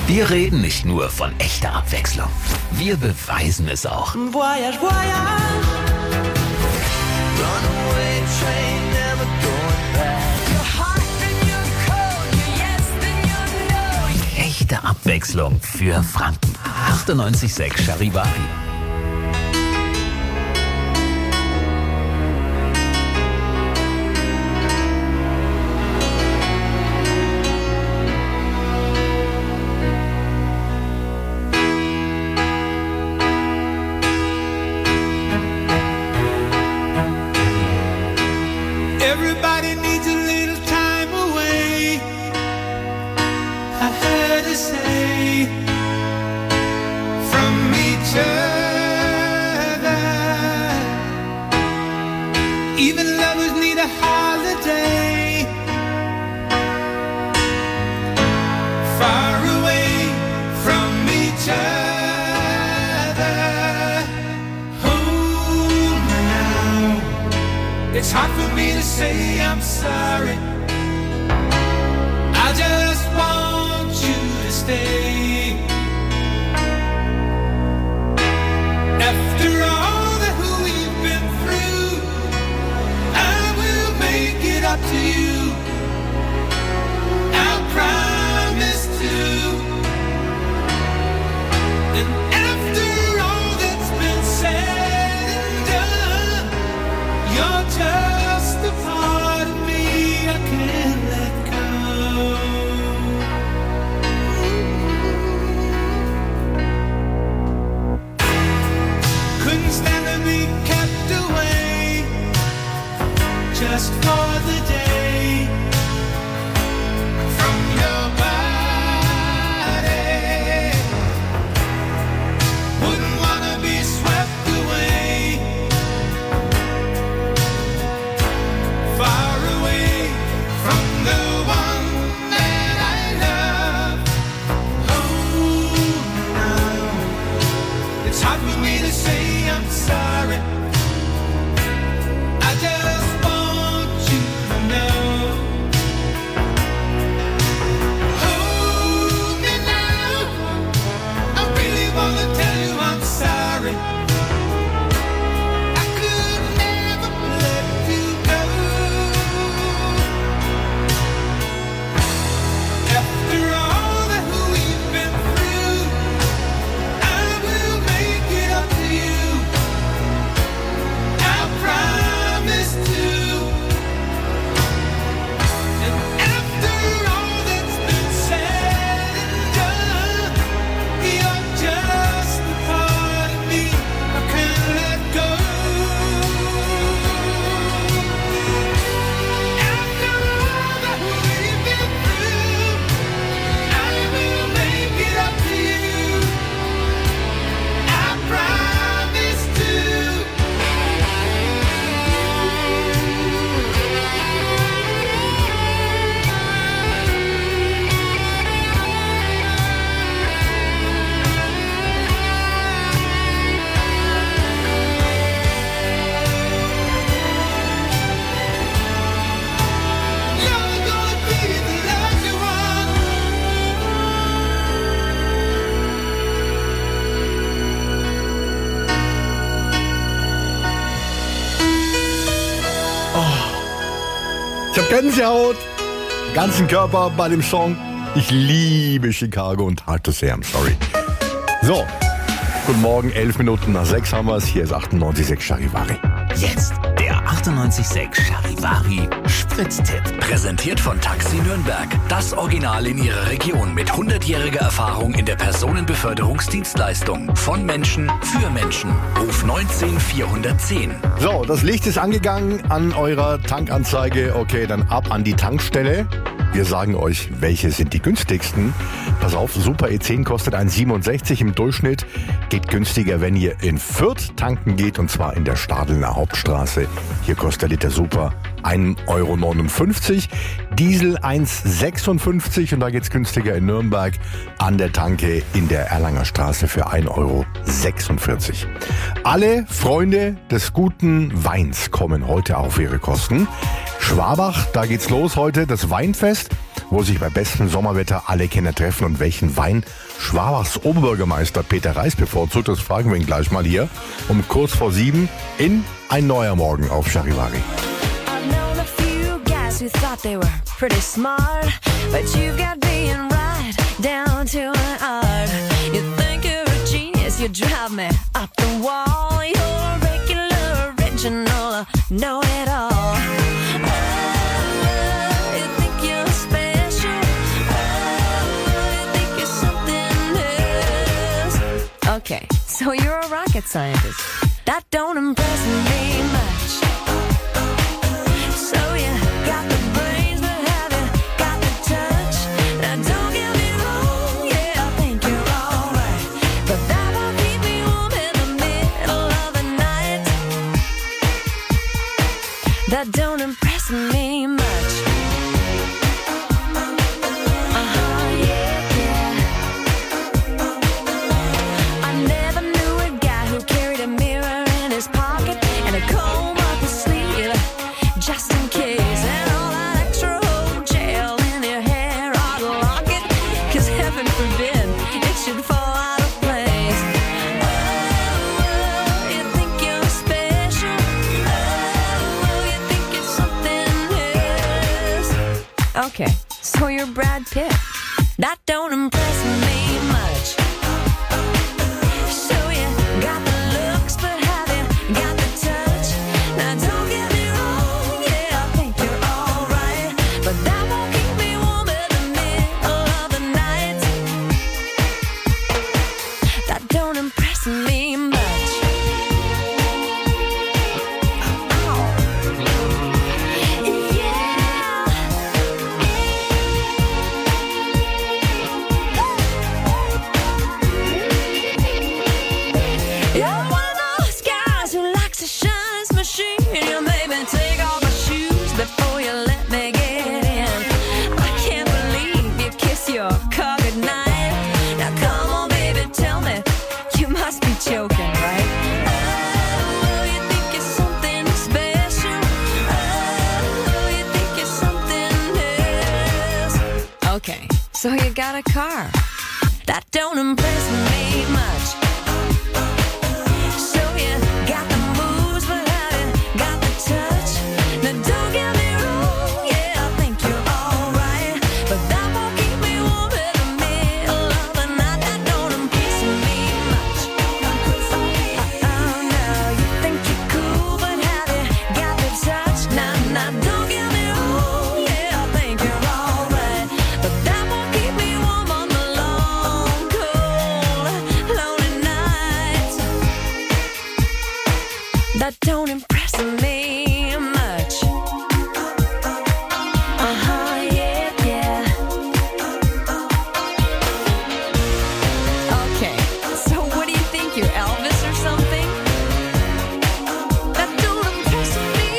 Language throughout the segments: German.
Wir reden nicht nur von echter Abwechslung, wir beweisen es auch. Voyage, voyage. Runaway train, never going back. You're hot and you're cold, you're yes and you're no. Echte Abwechslung für Franken. 98,6 Charivari. Everybody needs a little time away, I heard her say, from each other. Even lovers need a holiday, far away from each other. Hold me now. It's hard for me to say I'm sorry. I just want you to stay. After all that we've been through, I will make it up to you. I promise to. And after all that's been said and done, you're just a part of me I can't let go. Couldn't stand to be kept away just for the day from your body. Wouldn't wanna be swept away, far away from the one that I love. Oh, no, it's hard for me to say I'm sorry. I just want you to know. Hold me now. I really wanna tell you I'm sorry. I could never let you go. After all that we've been through, I will make it up to you. I promise to. And after all that's been said and done, you're just a part of me I can't let go. After all that we've been through, I will make it up to you. I promise to. You're gonna be the lucky one. Ich hab Gänsehaut, ganzen Körper bei dem Song. Ich liebe Chicago und Hard to Say I'm Sorry. So, guten Morgen, 11 Minuten nach 6 haben wir es. Hier ist 98,6 Charivari. Jetzt der 98,6 Charivari Spritztipp. Präsentiert von Taxi Nürnberg. Das Original in ihrer Region mit 100-jähriger Erfahrung in der Personenbeförderungsdienstleistung. Von Menschen für Menschen. Ruf 19410. So, das Licht ist angegangen an eurer Tankanzeige. Okay, dann ab an die Tankstelle. Wir sagen euch, welche sind die günstigsten. Pass auf, Super E10 kostet 1,67 im Durchschnitt. Geht günstiger, wenn ihr in Fürth tanken geht, und zwar in der Stadelner Hauptstraße. Hier kostet der Liter Super 1,59 €. Diesel 1,56 € und da geht's günstiger in Nürnberg an der Tanke in der Erlanger Straße für 1,46 €. Alle Freunde des guten Weins kommen heute auf ihre Kosten. Schwabach, da geht's los heute, das Weinfest. wo sich bei bestem Sommerwetter alle Kenner treffen und welchen Wein Schwabachs Oberbürgermeister Peter Reis bevorzugt, das fragen wir ihn gleich mal hier um kurz vor 7 in Ein neuer Morgen auf Charivari. I've known a few guys who thought they were pretty smart, but you've got being right down to an art. You think you're a genius, you drive me up the wall. You're a regular, original, know-it-all. You think you're special. You think you're something else. Okay, so you're a rocket scientist. That don't impress me much. So you got the brains, but have you got the touch? Now don't get me wrong, yeah, I think you're alright, but that won't keep me warm in the middle of the night. That don't impress me much. Yeah, yeah. I never knew a guy who carried a mirror in his pocket and a comb up his sleeve, just in case. And all that extra old gel in your hair ought to lock it, 'cause heaven forbid it should fall out of place. Oh, you think you're special. Oh, you think you're something else. Okay, so you're Brad Pitt. That don't impress me much. So you got the looks, but have you got the touch? Now don't get me wrong, yeah, I think you're alright, but that won't keep me warm in the middle of the night. That don't impress me much. You're one of those guys who likes to shine his machine. You made me take off my shoes before you let me get in. I can't believe you kiss your car goodnight. Now come on, baby, tell me, you must be joking, right? Oh, you think you're something special. Oh, you think you're something else. Okay, so you got a car. That don't impress me much. So you got the moves, but have you got the touch? Now don't get me wrong, yeah, I think you're alright, but that won't keep me warm in the middle of the night. That don't impress me much. Oh no, you think you're cool, but have you got the touch? Now don't get me wrong, yeah, I think you're alright, but that won't keep me warm on the long, cold, lonely nights. That don't impress me much. Yeah, yeah. Okay, so what do you think? You're Elvis or something? That don't impress me.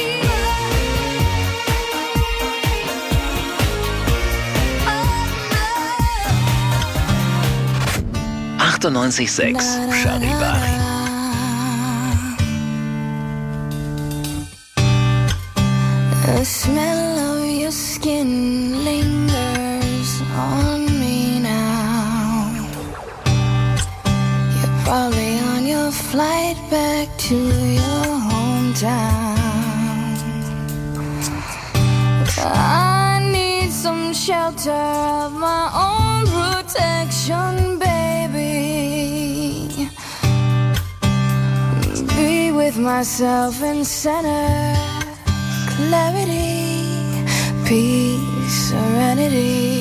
Oh, no. 98.6 Charivari. The smell of your skin lingers on me now. You're probably on your flight back to your hometown. I need some shelter of my own protection, baby. Be with myself in center. Clarity, peace, serenity.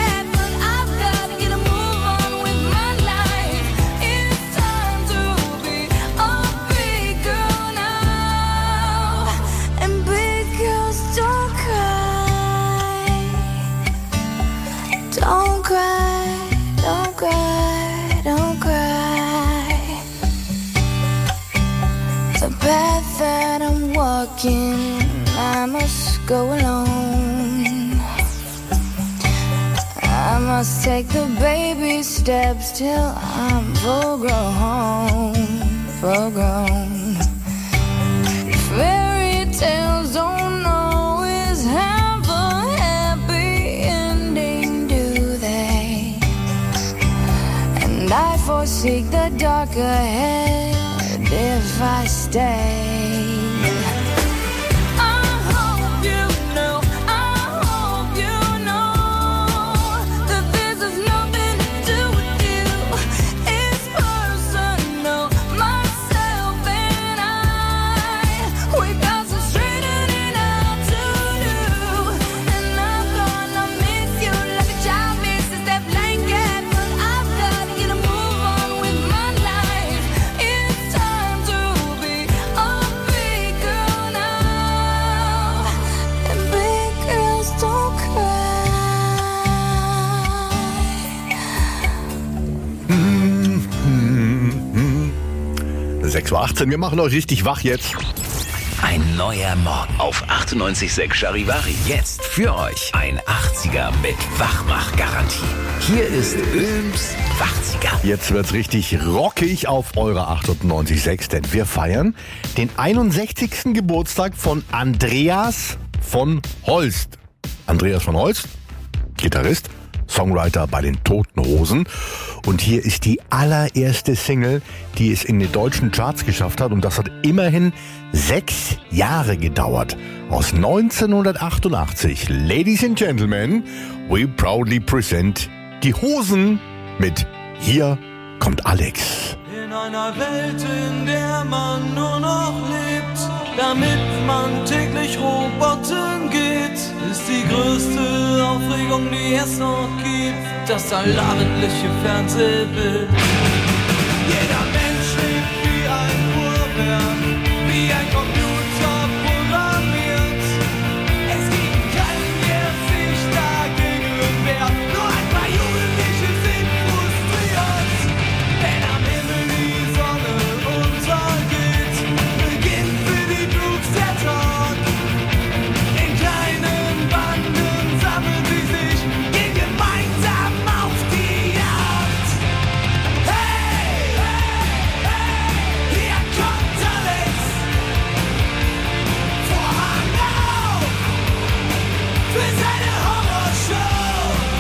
It's time to be The path that I'm walking, I must go alone. I must take the baby steps till I'm full grown. Fairy tales don't always have a happy ending, do they? And I forsake the dark ahead if I stay. Uhr 18. Wir machen euch richtig wach jetzt. Ein neuer Morgen auf 98.6 Charivari. Jetzt für euch ein 80er mit Wachmach-Garantie. Hier ist Öls 80er. Jetzt wird's richtig rockig auf eurer 98.6, denn wir feiern den 61. Geburtstag von Andreas von Holst. Andreas von Holst, Gitarrist, Songwriter bei den Toten Hosen. Und hier ist die allererste Single, die es in den deutschen Charts geschafft hat. Und das hat immerhin 6 Jahre gedauert. Aus 1988. Ladies and Gentlemen, we proudly present die Hosen mit Hier kommt Alex. In einer Welt, in der man nur noch lebt, damit man täglich Roboten geht, ist die größte Aufregung, die es noch gibt, das allabendliche Fernsehbild. Jeder Mensch lebt wie ein Uhrwerk, wie ein Computer programmiert. Es gibt keinen, der sich dagegen wehrt, nur ein paar Jugendliche sind frustriert. Wenn am Himmel die Sonne untergeht, beginnt für die Blues der Tag. In kleinen Banden sammeln sie sich, gehen gemeinsam auf die Jagd. Hey, hey, hey, hier kommt Alex. Vorhang auf für seine Horrorshow.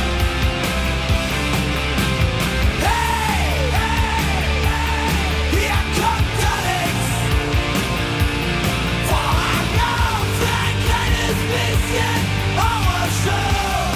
Hey, hey, hey, hier kommt Alex. Vorhang auf für ein kleines bisschen Horrorshow.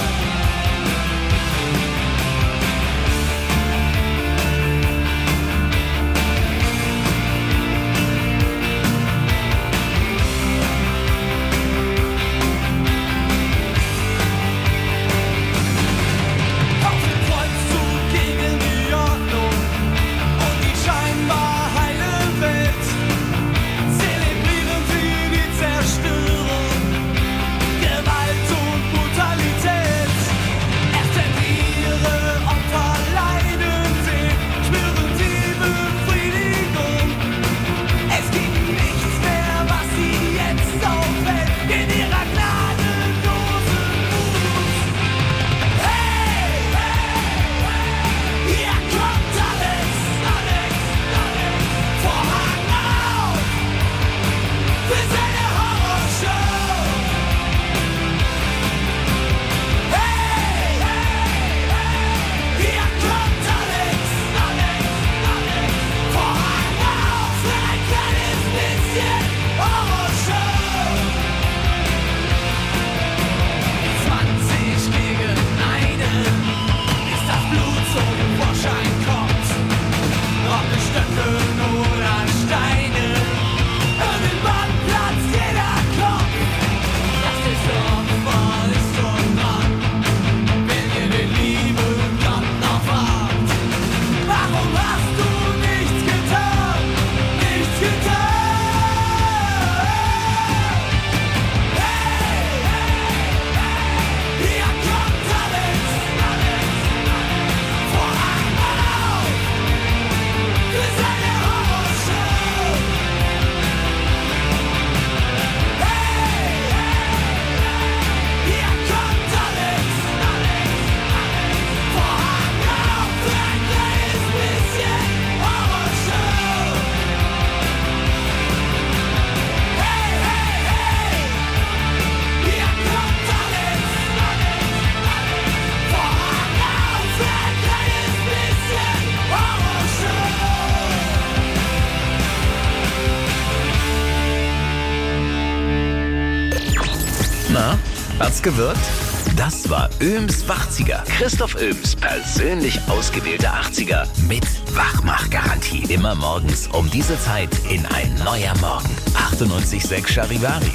Auf dem Kreuzzug gegen die Ordnung und die scheinbar heile Welt zelebrieren sie die Zerstörung, Gewalt und Brutalität. Erst wenn ihre Opfer leiden sehen, spüren sie Befriedigung. Es gibt nichts mehr, was sie jetzt aufhält in ihrer gnadenlosen Wut. Hey, hey, hey, hier kommt Alex, Alex, Alex. Vorhang auf für seine Horrorshow. Hey, hey, hey, hier kommt Alex, Alex, Alex. Vorhang auf für ein kleines bisschen Horrorshow. 20 gegen einen, bis das Blut zum Vorschein kommt. Ob es Stöcke oder Steine, irgendwann platzt jeder Kopf. Das ist Opfer, ist schon dran, wenn ihr den lieben Gott noch fragt. Warum hast du nichts getan? Nichts getan? Hat's gewirkt? Das war Öhms Wachziger. Christoph Öhms persönlich ausgewählte 80er mit Wachmachgarantie. Immer morgens um diese Zeit in Ein neuer Morgen. 98.6 Charivari.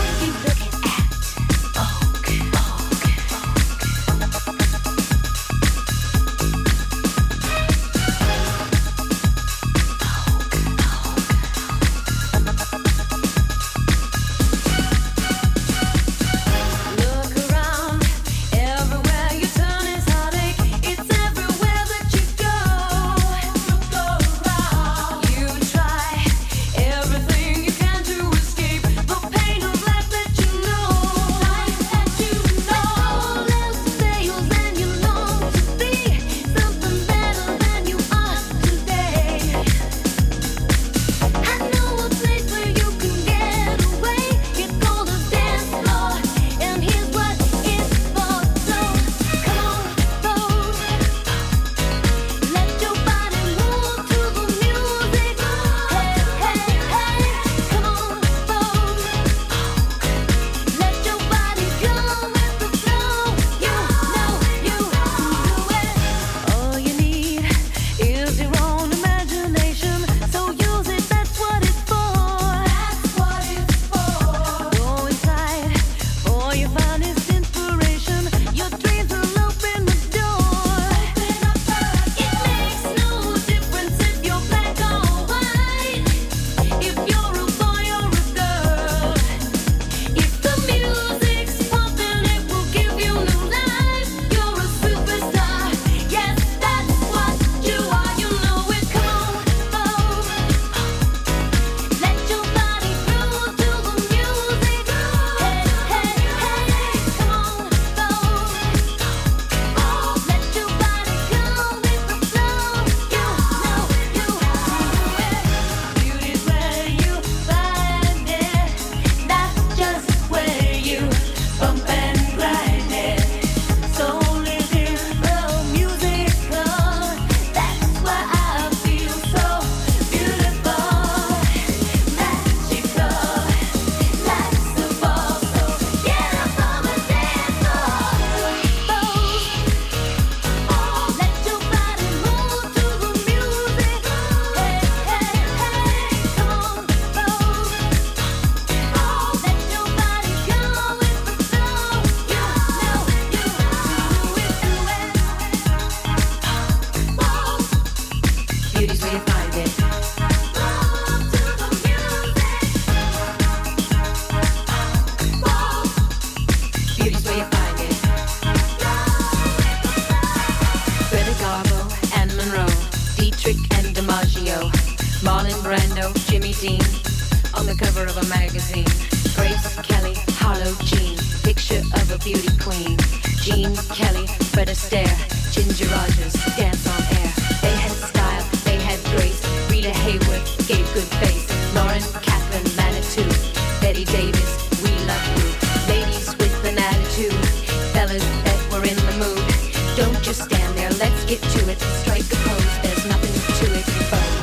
Marlon Brando, Jimmy Dean, on the cover of a magazine. Grace Kelly, Harlow Jean, picture of a beauty queen. Jean Kelly, Fred Astaire, Ginger Rogers, dance on air. They had style, they had grace. Rita Hayworth gave good face. Lauren Catherine Manitou, Betty Davis, we love you. Ladies with an attitude, fellas that were in the mood. Don't just stand there, let's get to it. Strike a pose, there's nothing to it.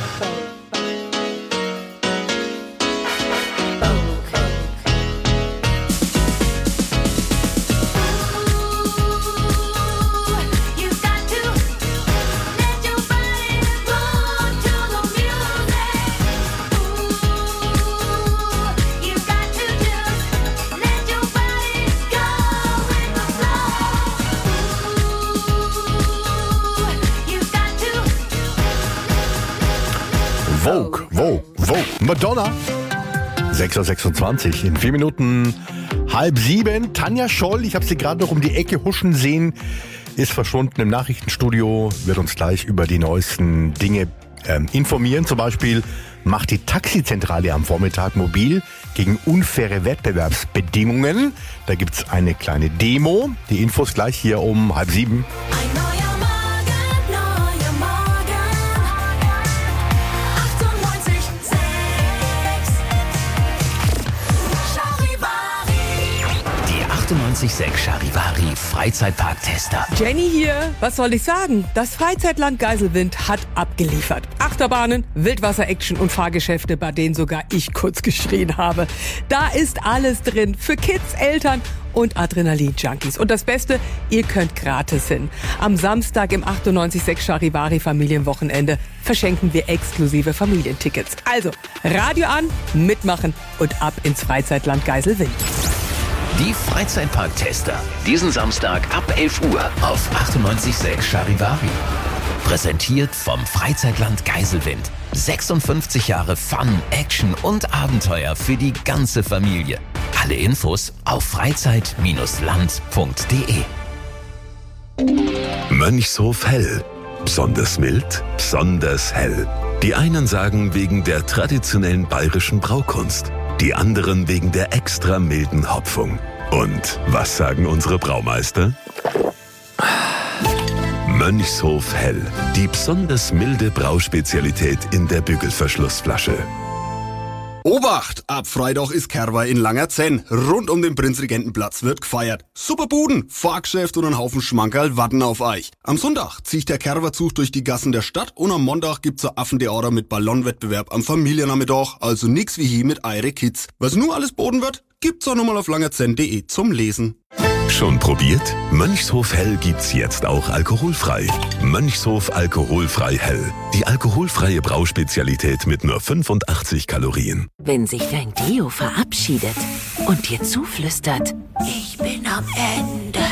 Vogue. Madonna. 6.26 Uhr. In 4 Minuten 6:30. Tanja Scholl, ich habe sie gerade noch um die Ecke huschen sehen, ist verschwunden im Nachrichtenstudio, wird uns gleich über die neuesten Dinge informieren. Zum Beispiel macht die Taxizentrale am Vormittag mobil gegen unfaire Wettbewerbsbedingungen. Da gibt's eine kleine Demo. Die Infos gleich hier um 6:30. Die 98.6 Charivari Freizeitpark-Tester. Jenny hier. Was soll ich sagen? Das Freizeitland Geiselwind hat abgeliefert. Achterbahnen, Wildwasser-Action und Fahrgeschäfte, bei denen sogar ich kurz geschrien habe. Da ist alles drin. Für Kids, Eltern und Adrenalin-Junkies. Und das Beste, ihr könnt gratis hin. Am Samstag im 98.6 Charivari Familienwochenende verschenken wir exklusive Familientickets. Also, Radio an, mitmachen und ab ins Freizeitland Geiselwind. Die Freizeitpark-Tester. Diesen Samstag ab 11 Uhr auf 98.6 Charivari. Präsentiert vom Freizeitland Geiselwind. 56 Jahre Fun, Action und Abenteuer für die ganze Familie. Alle Infos auf freizeit-land.de. Mönchshof Hell. Besonders mild, besonders hell. Die einen sagen wegen der traditionellen bayerischen Braukunst, die anderen wegen der extra milden Hopfung. Und was sagen unsere Braumeister? Mönchshof Hell, die besonders milde Brauspezialität in der Bügelverschlussflasche. Obacht! Ab Freitag ist Kerwa in Langerzenn. Rund um den Prinzregentenplatz wird gefeiert. Super Buden, Fahrgeschäft und ein Haufen Schmankerl warten auf euch. Am Sonntag zieht der Kerwa-Zug durch die Gassen der Stadt und am Montag gibt's ein Affentheater mit Ballonwettbewerb am Familiennachmittag. Also nix wie hier mit eure Kids. Was nur alles boten wird, gibt's auch nochmal auf langerzenn.de zum Lesen. Schon probiert? Mönchshof Hell gibt's jetzt auch alkoholfrei. Mönchshof Alkoholfrei Hell. Die alkoholfreie Brauspezialität mit nur 85 Kalorien. Wenn sich dein Deo verabschiedet und dir zuflüstert, ich bin am Ende.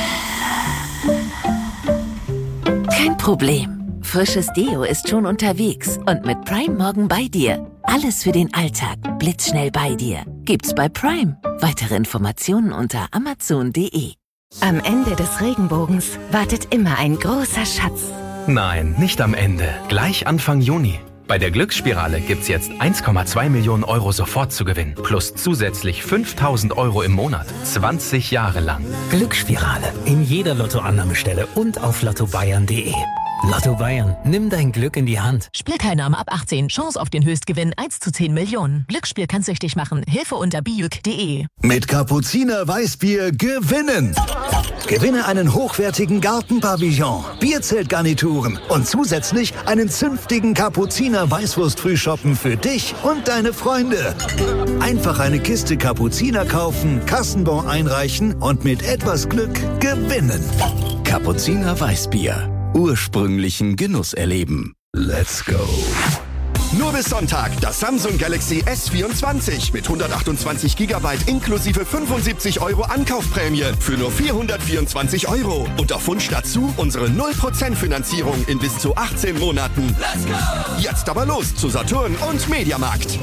Kein Problem. Frisches Deo ist schon unterwegs und mit Prime morgen bei dir. Alles für den Alltag, blitzschnell bei dir. Gibt's bei Prime. Weitere Informationen unter amazon.de. Am Ende des Regenbogens wartet immer ein großer Schatz. Nein, nicht am Ende. Gleich Anfang Juni. Bei der Glücksspirale gibt's jetzt 1,2 Millionen Euro sofort zu gewinnen. Plus zusätzlich 5.000 Euro im Monat. 20 Jahre lang. Glücksspirale. In jeder Lottoannahmestelle und auf lottobayern.de. Lotto Bayern. Nimm dein Glück in die Hand. Spielteilnahme ab 18. Chance auf den Höchstgewinn 1:10 Millionen. Glücksspiel kann süchtig machen. Hilfe unter bijuk.de. Mit Kapuziner Weißbier gewinnen. Gewinne einen hochwertigen Gartenpavillon, Bierzeltgarnituren und zusätzlich einen zünftigen Kapuziner Weißwurst-Frühschoppen für dich und deine Freunde. Einfach eine Kiste Kapuziner kaufen, Kassenbon einreichen und mit etwas Glück gewinnen. Kapuziner Weißbier. Ursprünglichen Genuss erleben. Let's go. Nur bis Sonntag das Samsung Galaxy S24 mit 128 GB inklusive 75 Euro Ankaufprämie für nur 424 Euro. Und auf Wunsch dazu unsere 0% Finanzierung in bis zu 18 Monaten. Let's go! Jetzt aber los zu Saturn und Mediamarkt.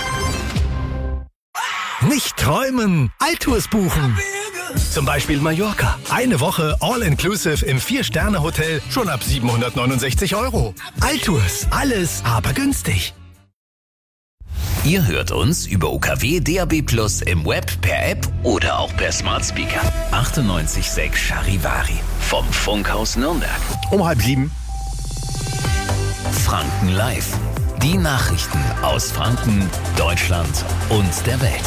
Nicht träumen, Altours buchen. Zum Beispiel Mallorca. Eine Woche All-Inclusive im 4-Sterne-Hotel schon ab 769 Euro. Altours, alles aber günstig. Ihr hört uns über UKW DAB+ im Web, per App oder auch per Smart Speaker. 98.6 Charivari vom Funkhaus Nürnberg. Um 6:30. Franken Live. Die Nachrichten aus Franken, Deutschland und der Welt.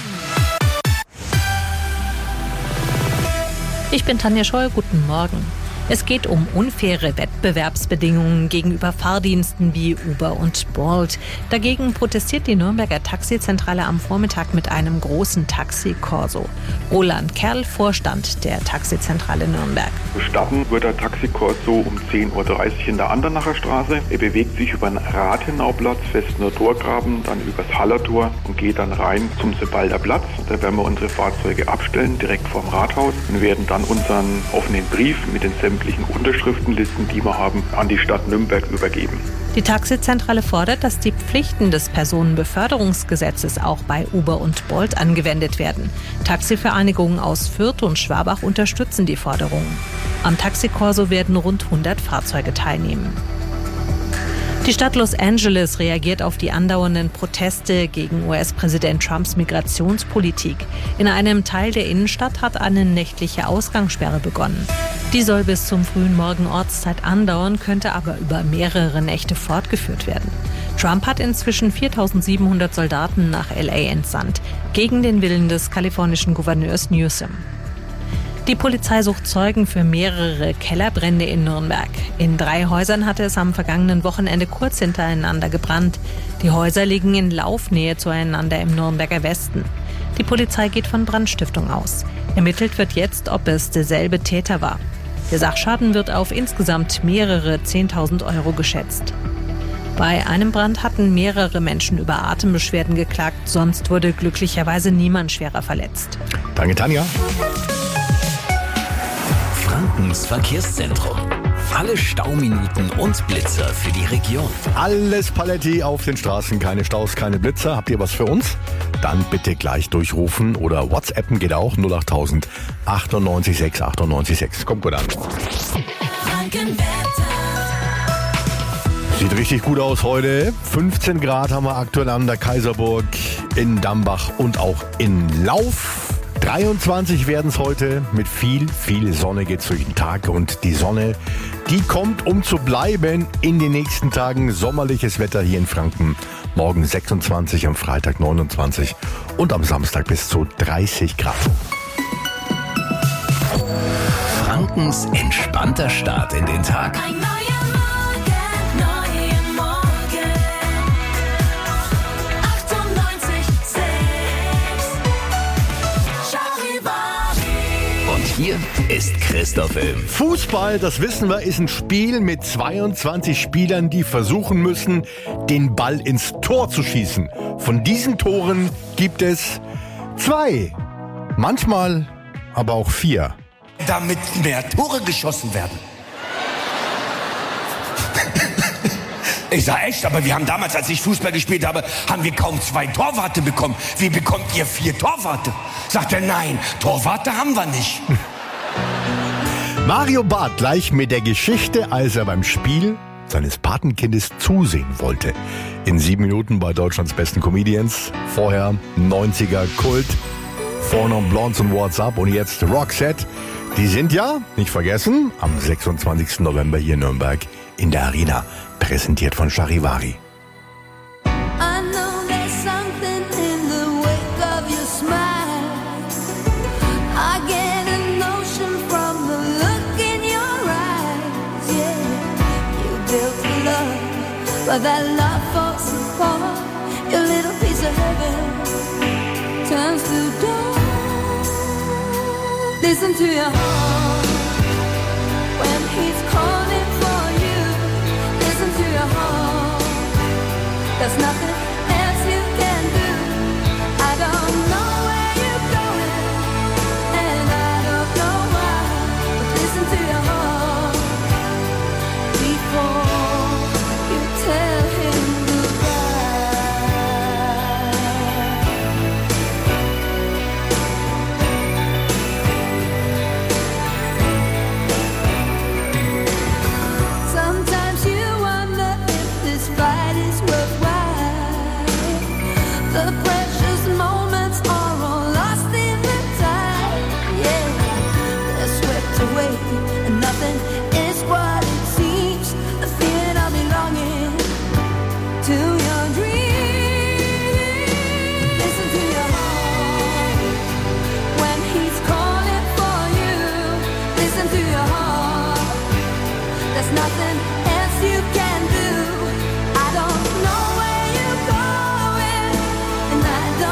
Ich bin Tanja Scheu, guten Morgen. Es geht um unfaire Wettbewerbsbedingungen gegenüber Fahrdiensten wie Uber und Bolt. Dagegen protestiert die Nürnberger Taxizentrale am Vormittag mit einem großen Taxikorso. Roland Kerl, Vorstand der Taxizentrale Nürnberg. Starten wird der Taxikorso um 10.30 Uhr in der Andernacher Straße. Er bewegt sich über den Rathenauplatz, Festner Torgraben, dann übers Hallertor und geht dann rein zum Sebalder Platz. Da werden wir unsere Fahrzeuge abstellen, direkt vorm Rathaus, und werden dann unseren offenen Brief mit den sämtlichen Unterschriftenlisten, die wir haben, an die Stadt Nürnberg übergeben. Die Taxizentrale fordert, dass die Pflichten des Personenbeförderungsgesetzes auch bei Uber und Bolt angewendet werden. Taxivereinigungen aus Fürth und Schwabach unterstützen die Forderungen. Am Taxikorso werden rund 100 Fahrzeuge teilnehmen. Die Stadt Los Angeles reagiert auf die andauernden Proteste gegen US-Präsident Trumps Migrationspolitik. In einem Teil der Innenstadt hat eine nächtliche Ausgangssperre begonnen. Die soll bis zum frühen Morgen Ortszeit andauern, könnte aber über mehrere Nächte fortgeführt werden. Trump hat inzwischen 4.700 Soldaten nach LA entsandt, gegen den Willen des kalifornischen Gouverneurs Newsom. Die Polizei sucht Zeugen für mehrere Kellerbrände in Nürnberg. In 3 Häusern hatte es am vergangenen Wochenende kurz hintereinander gebrannt. Die Häuser liegen in Laufnähe zueinander im Nürnberger Westen. Die Polizei geht von Brandstiftung aus. Ermittelt wird jetzt, ob es derselbe Täter war. Der Sachschaden wird auf insgesamt mehrere 10.000 Euro geschätzt. Bei einem Brand hatten mehrere Menschen über Atembeschwerden geklagt, sonst wurde glücklicherweise niemand schwerer verletzt. Danke, Tanja. Frankens Verkehrszentrum. Alle Stauminuten und Blitzer für die Region. Alles Paletti auf den Straßen, keine Staus, keine Blitzer. Habt ihr was für uns? Dann bitte gleich durchrufen oder WhatsAppen geht auch 08000 98 6 98 6. Kommt gut an. Sieht richtig gut aus heute. 15 Grad haben wir aktuell an der Kaiserburg, in Dambach und auch in Lauf. 23 werden es heute. Mit viel Sonne geht's durch den Tag. Und die Sonne, die kommt, um zu bleiben in den nächsten Tagen. Sommerliches Wetter hier in Franken. Morgen 26, am Freitag 29 und am Samstag bis zu 30 Grad. Frankens entspannter Start in den Tag. Hier ist Christoph Ilm. Fußball, das wissen wir, ist ein Spiel mit 22 Spielern, die versuchen müssen, den Ball ins Tor zu schießen. Von diesen Toren gibt es 2, manchmal aber auch 4. Damit mehr Tore geschossen werden. Ich sag echt, aber wir haben damals, als ich Fußball gespielt habe, haben wir kaum 2 Torwarte bekommen. Wie bekommt ihr 4 Torwarte? Sagt er, nein, Torwarte haben wir nicht. Mario Barth gleich mit der Geschichte, als er beim Spiel seines Patenkindes zusehen wollte. In 7 Minuten bei Deutschlands besten Comedians. Vorher 90er Kult, Four Non Blondes und What's Up und jetzt Roxette. Die sind ja, nicht vergessen, am 26. November hier in Nürnberg in der Arena. Präsentiert von Charivari. I know there's something in the wake of your smile. I get a notion from the look in your eyes. Yeah, you built a love, but that love falls apart. Your little piece of heaven turns to dawn. Listen to your heart when he's calling for you. Listen to your heart. There's nothing else you can do. I don't know where you're going, and I don't know why. But listen to your heart before you tell him goodbye. Sometimes you wonder if this fight is worthwhile. The precious moments are all lost in the tide. Yeah, they're swept away, and nothing is what it seems. The feeling of belonging to your dreams. Listen to your heart when he's calling for you. Listen to your heart. There's nothing else you can do. I don't know where you're going, and I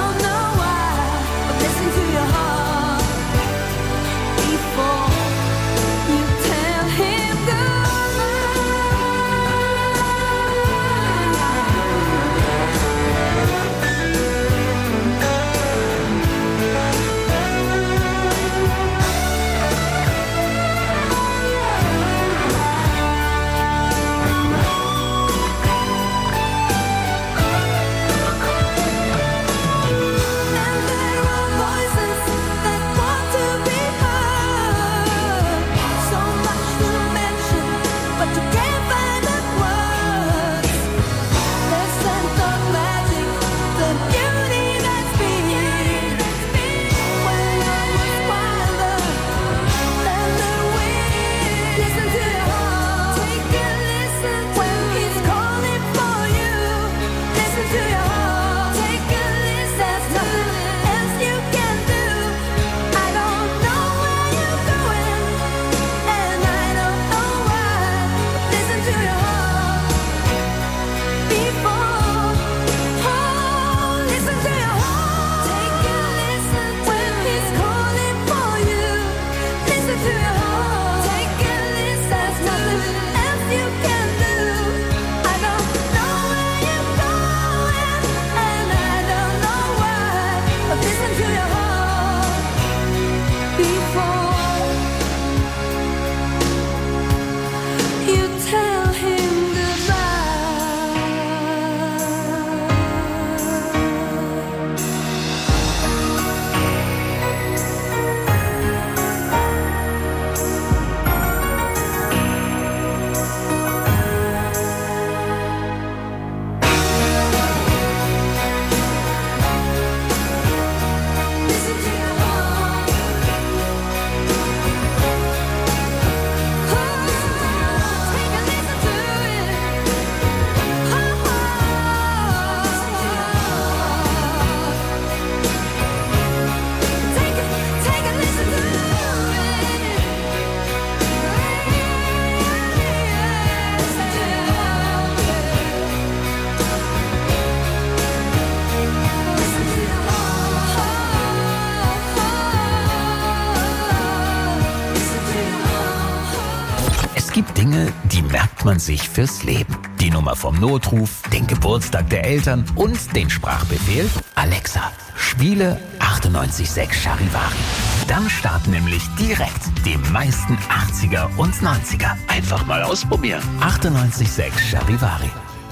Dinge, die merkt man sich fürs Leben. Die Nummer vom Notruf, den Geburtstag der Eltern und den Sprachbefehl Alexa, spiele 98.6 Charivari. Dann starten nämlich direkt die meisten 80er und 90er. Einfach mal ausprobieren. 98.6 Charivari.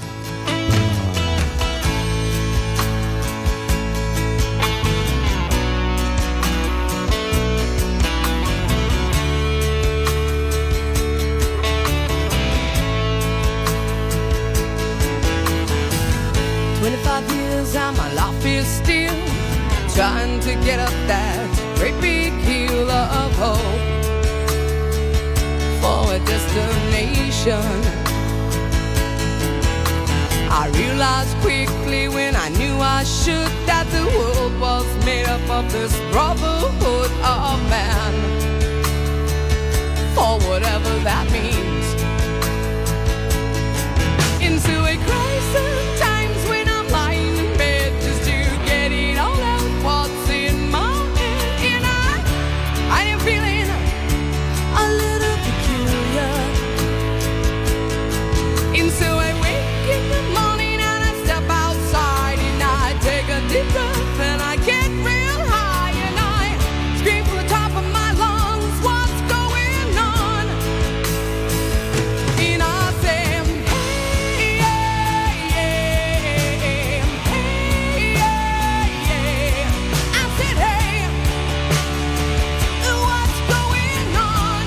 Still trying to get up that great big hill of hope for a destination. I realized quickly when I knew I should that the world was made up of this brotherhood of man, for whatever that means. Into a crisis times when I'm lying in bed just to get it all out what's in my head. And I am feeling a little peculiar. And so I wake in the morning and I step outside and I take a deep breath and I get real high and I scream from the top of my lungs, what's going on? And I say, hey, yeah, yeah, hey, yeah, yeah. I said, hey, what's going on?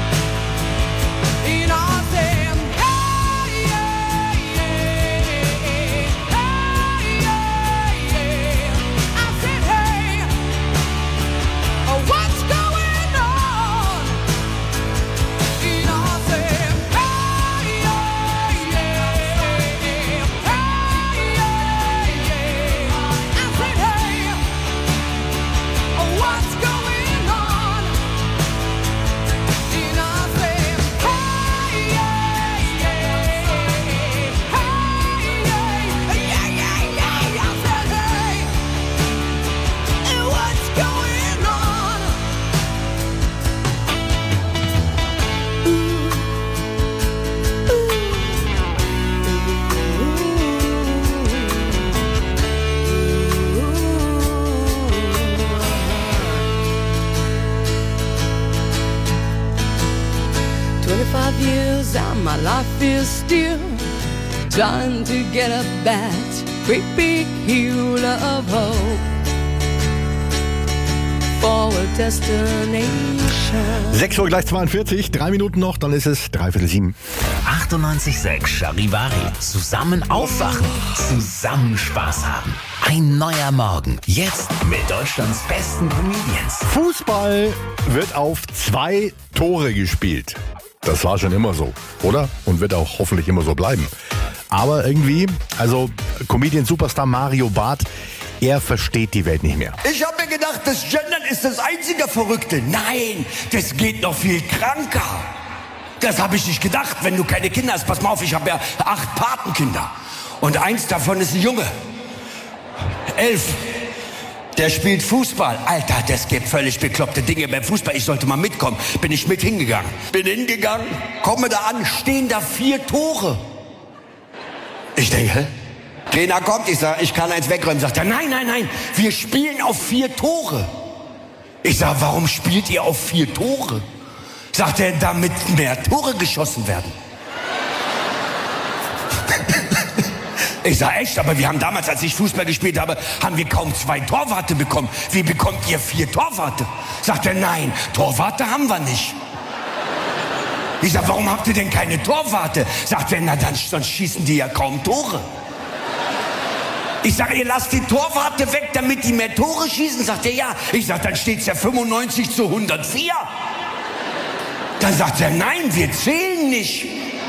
And I said, hey, yeah, yeah, hey, yeah, yeah. I said, hey, what's going on? And I said, hey, yeah, yeah, hey, yeah, yeah. I said, hey, what's going on? And I said, hey, yeah, yeah, hey, yeah, yeah, yeah. I said, hey, what's going on? "25 years and my life is still trying to get up that great big hill of hope for a destination." 6 Uhr gleich 42, 3 Minuten noch, dann ist es 6:45. 98.6 Charivari. Zusammen aufwachen, zusammen Spaß haben. Ein neuer Morgen. Jetzt mit Deutschlands besten Comedians. Fußball wird auf 2 Tore gespielt. Das war schon immer so, oder? Und wird auch hoffentlich immer so bleiben. Aber irgendwie, also Comedian-Superstar Mario Barth, er versteht die Welt nicht mehr. Ich habe mir gedacht, das Gendern ist das einzige Verrückte. Nein, das geht noch viel kranker. Das habe ich nicht gedacht, wenn du keine Kinder hast. Pass mal auf, ich habe ja 8 Patenkinder. Und eins davon ist ein Junge. 11. Der spielt Fußball. Alter, das gibt völlig bekloppte Dinge beim Fußball. Ich sollte mal mitkommen. Bin ich mit hingegangen. Bin hingegangen, komme da an, stehen da 4 Tore. Ich denke, hä? Trainer kommt, ich sage, ich kann eins wegräumen. Sagt er, nein, nein, nein, wir spielen auf 4 Tore. Ich sage, warum spielt ihr auf 4 Tore? Sagt er, damit mehr Tore geschossen werden. Ich sage, echt, aber wir haben damals, als ich Fußball gespielt habe, haben wir kaum 2 Torwarte bekommen. Wie bekommt ihr 4 Torwarte? Sagt er, nein, Torwarte haben wir nicht. Ich sage, warum habt ihr denn keine Torwarte? Sagt er, na dann, sonst schießen die ja kaum Tore. Ich sage, ihr lasst die Torwarte weg, damit die mehr Tore schießen? Sagt er, ja. Ich sage, dann steht's ja 95-104. Dann sagt er, nein, wir zählen nicht.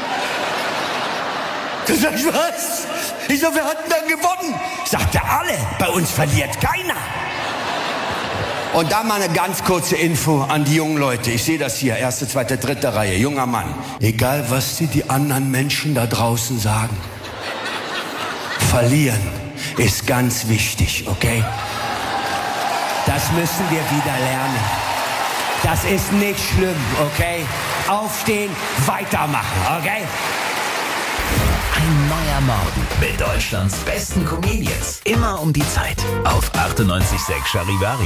Dann sag ich, was? Ich sage, wir hatten dann gewonnen. Sagt er, alle, bei uns verliert keiner. Und da mal eine ganz kurze Info an die jungen Leute. Ich sehe das hier, 1., 2., 3. Reihe, junger Mann. Egal, was die anderen Menschen da draußen sagen. Verlieren ist ganz wichtig, okay? Das müssen wir wieder lernen. Das ist nicht schlimm, okay? Aufstehen, weitermachen, okay? Ein neuer Morgen mit Deutschlands besten Comedians. Immer um die Zeit auf 98.6 Charivari.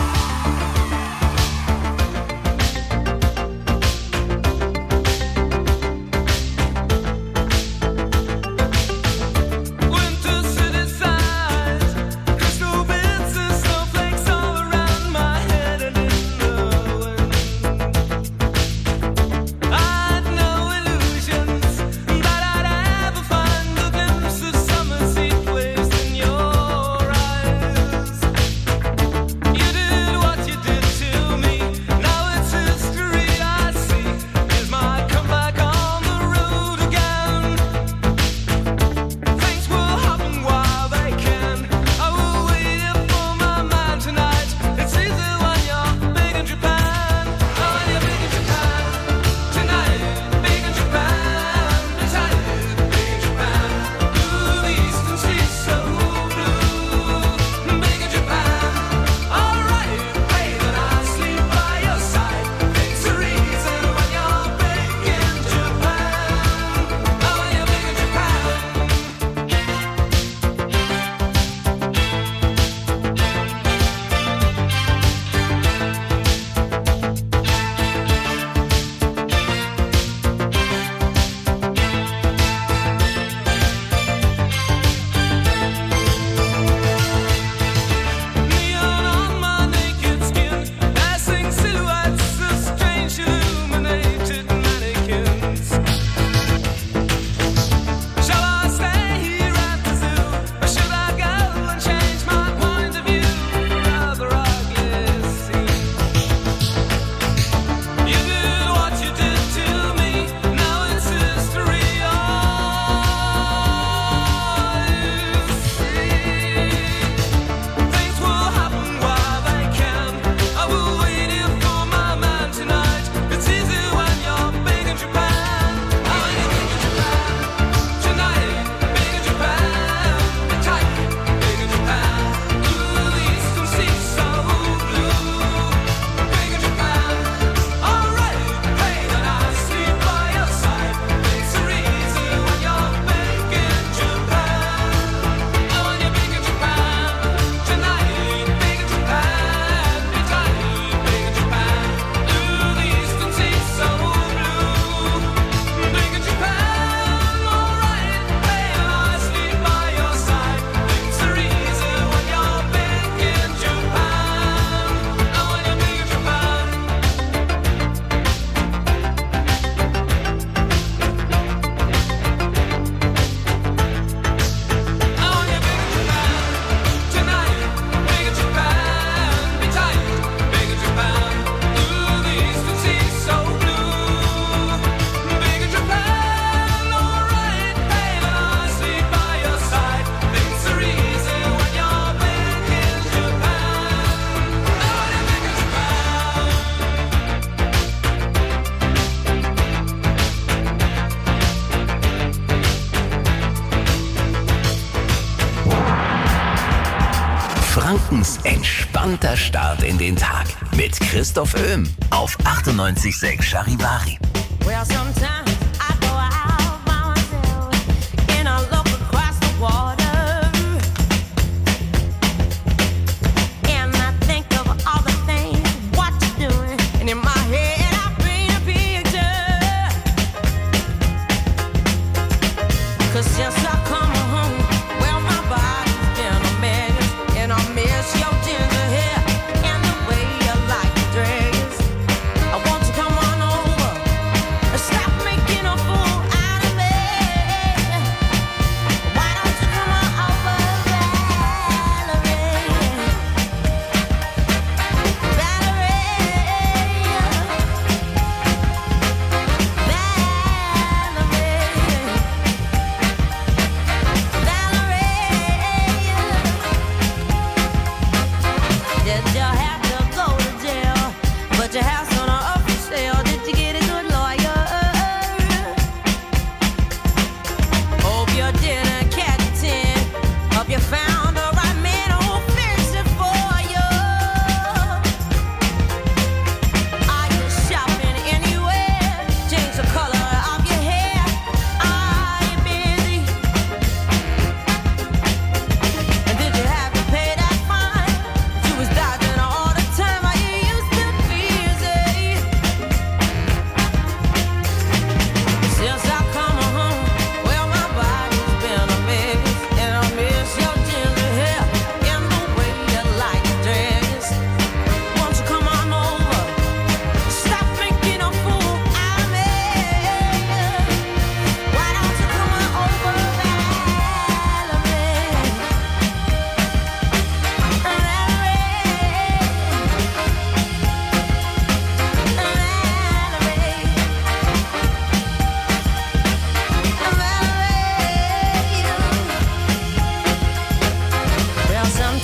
Frankens entspannter Start in den Tag mit Christoph Öhm auf 98.6 Charivari. Well, sometimes I go out by myself and I look across the water and I think of all the things what you're doing, and in my head I paint a picture. 'Cause since I come home, well, my body's been a mess, and I miss your ginger hair and the way you like your dress. I want you to come on over and stop me.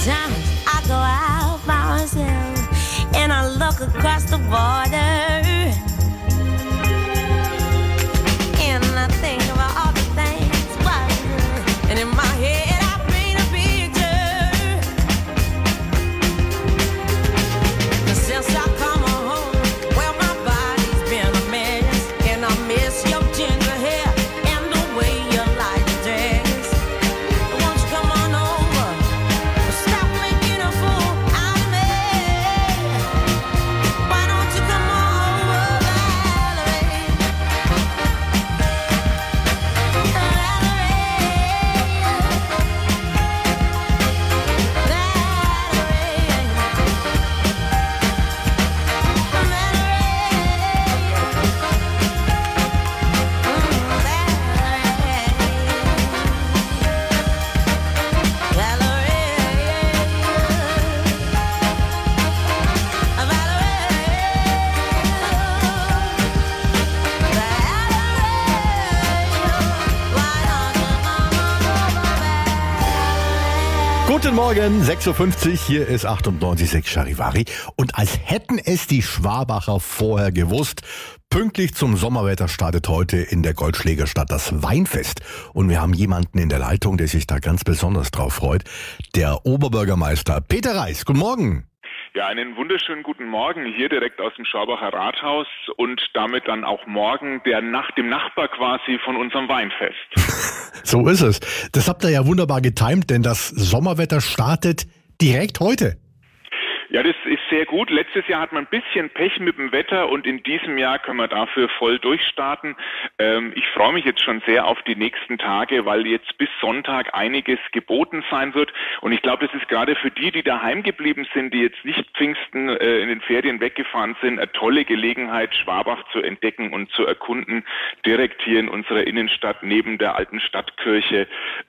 Sometimes I go out by myself and I look across the water and I think about all the things wonderful. And in my head I paint a picture. And since I come home, well my body's been a mess and I miss your ginger hair and the way you like to dress. Won't you come on over? Stop making a fool out of me. Why don't you come on over, Valerie? Guten Morgen, 6.50 Uhr, hier ist 98.6 Charivari. Und als hätten es die Schwabacher vorher gewusst, pünktlich zum Sommerwetter startet heute in der Goldschlägerstadt das Weinfest. Und wir haben jemanden in der Leitung, der sich da ganz besonders drauf freut. Der Oberbürgermeister Peter Reis. Guten Morgen. Ja, einen wunderschönen guten Morgen hier direkt aus dem Schwabacher Rathaus und damit dann auch morgen dem Nachbar quasi von unserem Weinfest. So ist es. Das habt ihr ja wunderbar getimt, denn das Sommerwetter startet direkt heute. Ja, das ist sehr gut. Letztes Jahr hat man ein bisschen Pech mit dem Wetter und in diesem Jahr können wir dafür voll durchstarten. Ich freue mich jetzt schon sehr auf die nächsten Tage, weil jetzt bis Sonntag einiges geboten sein wird. Und ich glaube, das ist gerade für die daheim geblieben sind, die jetzt nicht Pfingsten in den Ferien weggefahren sind, eine tolle Gelegenheit, Schwabach zu entdecken und zu erkunden. Direkt hier in unserer Innenstadt, neben der alten Stadtkirche,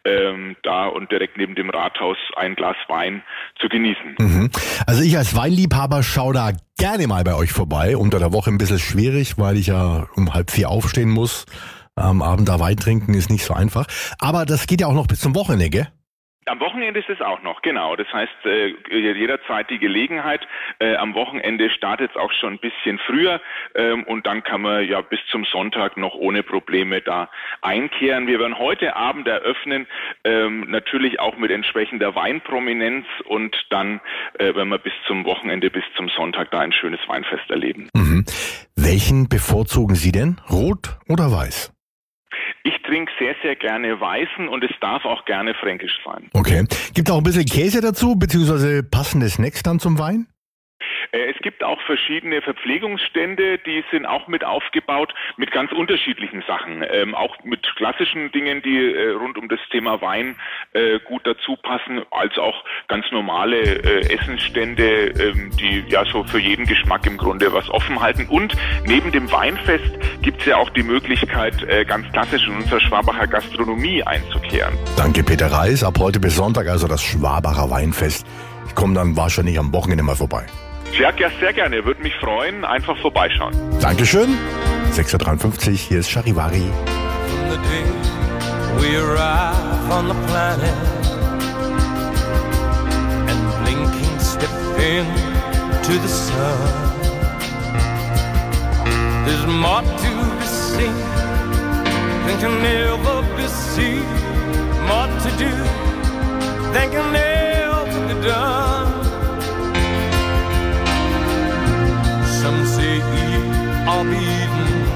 da und direkt neben dem Rathaus ein Glas Wein zu genießen. Mhm. Also ich als Weinliebhaber schaue da gerne mal bei euch vorbei. Unter der Woche ein bisschen schwierig, weil ich ja um 3:30 aufstehen muss. Am Abend da Wein trinken ist nicht so einfach. Aber das geht ja auch noch bis zum Wochenende, gell? Am Wochenende ist es auch noch, genau. Das heißt, jederzeit die Gelegenheit. Am Wochenende startet es auch schon ein bisschen früher und dann kann man ja bis zum Sonntag noch ohne Probleme da einkehren. Wir werden heute Abend eröffnen, natürlich auch mit entsprechender Weinprominenz und dann werden wir bis zum Wochenende, bis zum Sonntag da ein schönes Weinfest erleben. Mhm. Welchen bevorzugen Sie denn? Rot oder weiß? Ich trinke sehr, sehr gerne Weißen und es darf auch gerne fränkisch sein. Okay. Gibt auch ein bisschen Käse dazu, beziehungsweise passende Snacks dann zum Wein? Es gibt auch verschiedene Verpflegungsstände, die sind auch mit aufgebaut mit ganz unterschiedlichen Sachen. Auch mit klassischen Dingen, die rund um das Thema Wein gut dazu passen, als auch ganz normale Essensstände, die ja so für jeden Geschmack im Grunde was offen halten. Und neben dem Weinfest gibt es ja auch die Möglichkeit, ganz klassisch in unserer Schwabacher Gastronomie einzukehren. Danke Peter Reis. Ab heute bis Sonntag also das Schwabacher Weinfest. Ich komme dann wahrscheinlich am Wochenende mal vorbei. Ja, sehr gerne. Würde mich freuen. Einfach vorbeischauen. Dankeschön. 6.53 Uhr, hier ist Charivari. From the day we arrive on the planet and blinking step into the sun, there's more to be seen than can never be seen, more to do than can never be done. Some say eat or be eaten,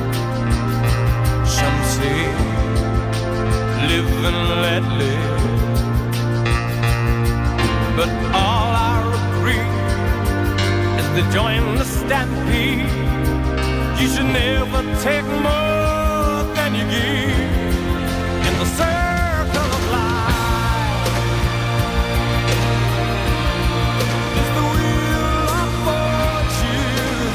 some say live and let live, but all I agree is to join the stampede. You should never take more than you give in the circle of life. It's the wheel of fortune,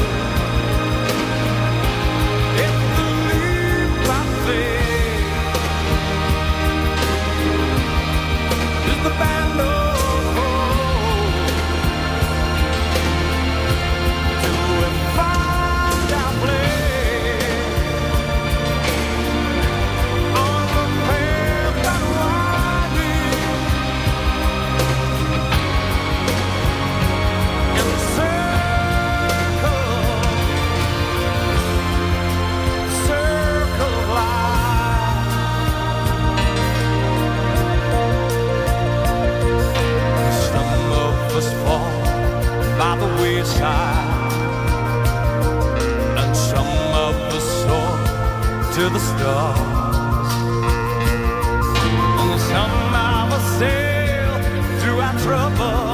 it's the leap of faith, it's the band of hope. Till we find our place. side, and some of us soar to the stars, and some of us sail through our trouble.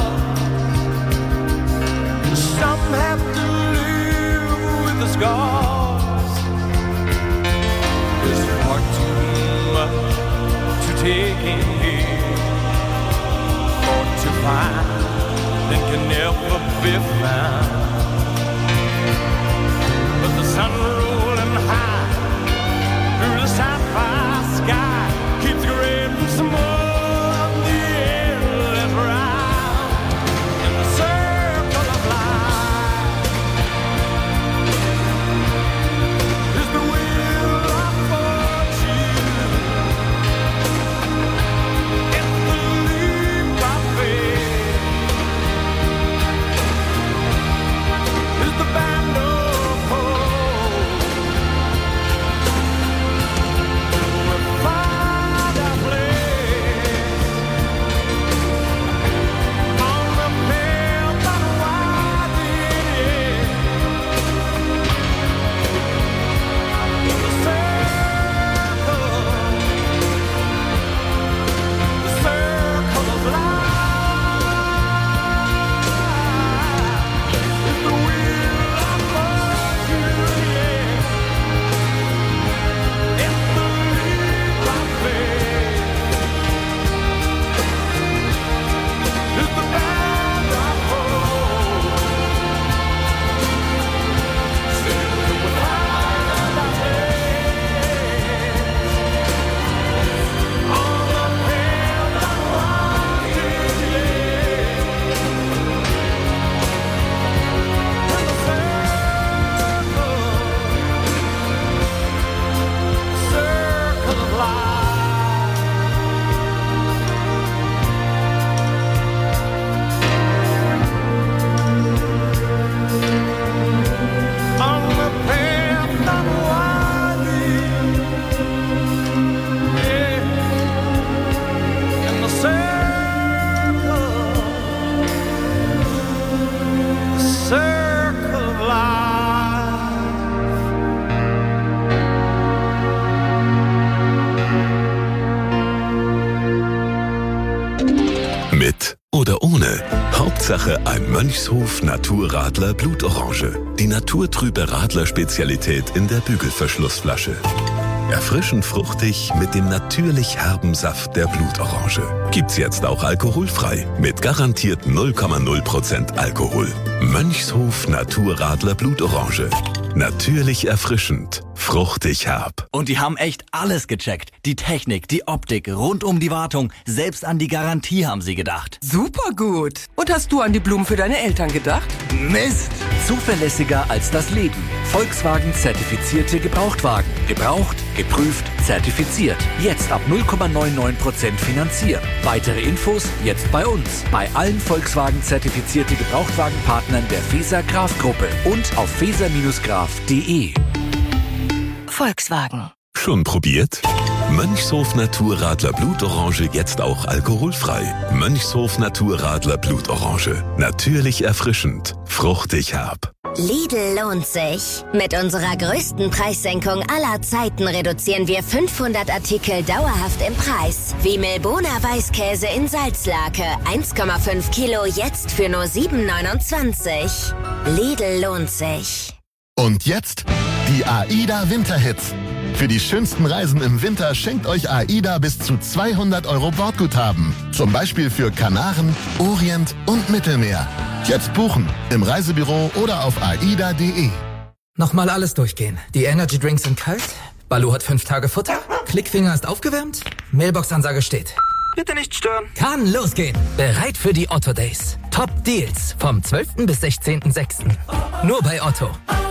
Some have to live with the scars. There's far too much to take in here, or to find that can never be found. But the sun rolling high through the sapphire sky keeps great and small on the endless ride. In the circle of life is the wheel of fortune. It's the leap of faith, is the band of hope. We find our place on the path that widens. The circle of life is the wheel of fortune. It's the leap of faith, is the band of hope. We find our place on the path that circle of life. On the path that winding, yeah, in the circle of life. Mit oder ohne. Hauptsache ein Mönchshof Naturradler Blutorange. Die naturtrübe Radler-Spezialität in der Bügelverschlussflasche. Erfrischend fruchtig mit dem natürlich herben Saft der Blutorange. Gibt's jetzt auch alkoholfrei. Mit garantiert 0,0% Alkohol. Mönchshof Naturradler Blutorange. Natürlich erfrischend. Fruchtig herb. Und die haben echt alles gecheckt. Die Technik, die Optik, rund um die Wartung, selbst an die Garantie haben sie gedacht. Super gut. Und hast du an die Blumen für deine Eltern gedacht? Mist! Zuverlässiger als das Leben. Volkswagen zertifizierte Gebrauchtwagen. Gebraucht, geprüft, zertifiziert. Jetzt ab 0,99% finanzieren. Weitere Infos jetzt bei uns. Bei allen Volkswagen zertifizierte Gebrauchtwagenpartnern der Feser Graf Gruppe und auf feser-graf.de. Volkswagen. Schon probiert? Mönchshof Naturradler Blutorange jetzt auch alkoholfrei. Mönchshof Naturradler Blutorange. Natürlich erfrischend. Fruchtig herb. Lidl lohnt sich. Mit unserer größten Preissenkung aller Zeiten reduzieren wir 500 Artikel dauerhaft im Preis. Wie Milboner Weißkäse in Salzlake. 1,5 Kilo jetzt für nur 7,29. Lidl lohnt sich. Und jetzt die AIDA Winterhits. Für die schönsten Reisen im Winter schenkt euch AIDA bis zu 200 € Bordguthaben. Zum Beispiel für Kanaren, Orient und Mittelmeer. Jetzt buchen im Reisebüro oder auf aida.de. Nochmal alles durchgehen. Die Energy Drinks sind kalt. Balu hat 5 Tage Futter. Klickfinger ist aufgewärmt. Mailbox-Ansage steht. Bitte nicht stören. Kann losgehen. Bereit für die Otto Days. Top Deals vom 12. bis 16.06. Nur bei Otto.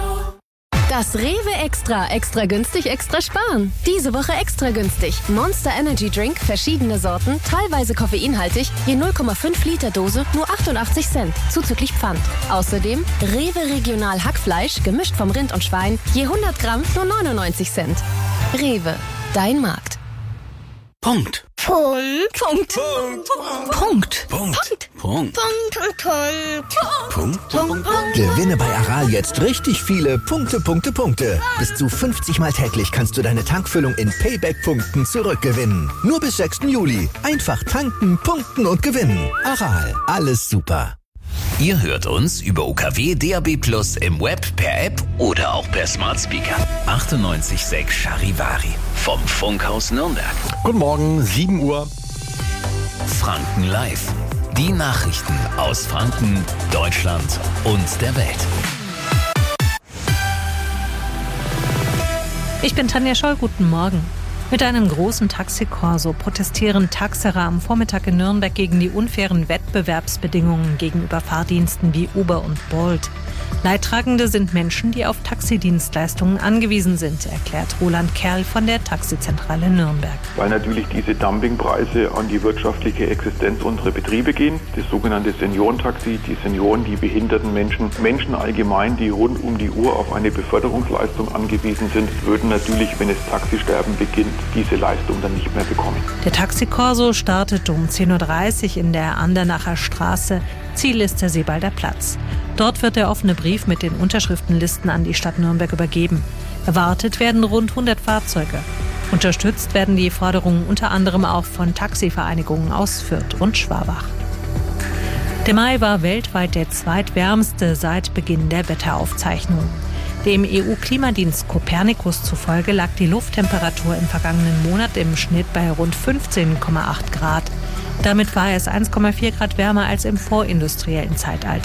Das Rewe Extra. Extra günstig, extra sparen. Diese Woche extra günstig. Monster Energy Drink, verschiedene Sorten, teilweise koffeinhaltig, je 0,5 Liter Dose, nur 88 Cent, zuzüglich Pfand. Außerdem Rewe Regional Hackfleisch, gemischt vom Rind und Schwein, je 100 Gramm, nur 99 Cent. Rewe, dein Markt. Punkt. Punkt. Punkt. Punkt. Punkt. Punkt. Punkt. Gewinne bei Aral jetzt richtig viele Punkte. Bis zu 50 Mal täglich kannst du deine Tankfüllung in Payback-Punkten zurückgewinnen. Nur bis 6. Juli. Einfach tanken, punkten und gewinnen. Aral, alles super. Ihr hört uns über UKW DAB+ im Web, per App oder auch per Smart Speaker. 98.6 Charivari vom Funkhaus Nürnberg. Guten Morgen, 7 Uhr. Franken Live. Die Nachrichten aus Franken, Deutschland und der Welt. Ich bin Tanja Scholl, guten Morgen. Mit einem großen Taxikorso protestieren Taxerer am Vormittag in Nürnberg gegen die unfairen Wettbewerbsbedingungen gegenüber Fahrdiensten wie Uber und Bolt. Leidtragende sind Menschen, die auf Taxidienstleistungen angewiesen sind, erklärt Roland Kerl von der Taxizentrale Nürnberg. Weil natürlich diese Dumpingpreise an die wirtschaftliche Existenz unserer Betriebe gehen. Das sogenannte Seniorentaxi, die Senioren, die behinderten Menschen, Menschen allgemein, die rund um die Uhr auf eine Beförderungsleistung angewiesen sind, würden natürlich, wenn es Taxisterben beginnt, diese Leistung dann nicht mehr bekommen. Der Taxikorso startet um 10.30 Uhr in der Andernacher Straße. Ziel ist der Seebalder Platz. Dort wird der offene Brief mit den Unterschriftenlisten an die Stadt Nürnberg übergeben. Erwartet werden rund 100 Fahrzeuge. Unterstützt werden die Forderungen unter anderem auch von Taxivereinigungen aus Fürth und Schwabach. Der Mai war weltweit der zweitwärmste seit Beginn der Wetteraufzeichnungen. Dem EU-Klimadienst Copernicus zufolge lag die Lufttemperatur im vergangenen Monat im Schnitt bei rund 15,8 Grad. Damit war es 1,4 Grad wärmer als im vorindustriellen Zeitalter.